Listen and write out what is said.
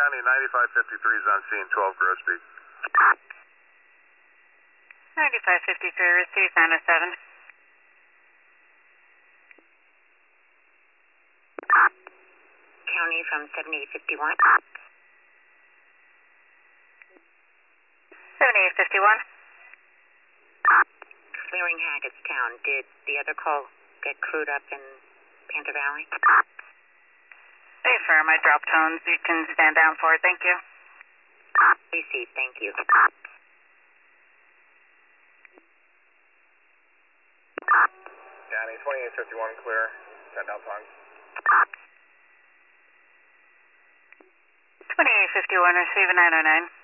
County, 9553 is on scene, 12 Grosbeak. 9553 received 907. County from 7851. 7851. Clearing Hackettstown. Did the other call get crewed up in Panther Valley? Hey, firm, I dropped tones. You can stand down for it. Thank you. Received. Thank you. County, 2851 clear. Send out time. 2851 received 909.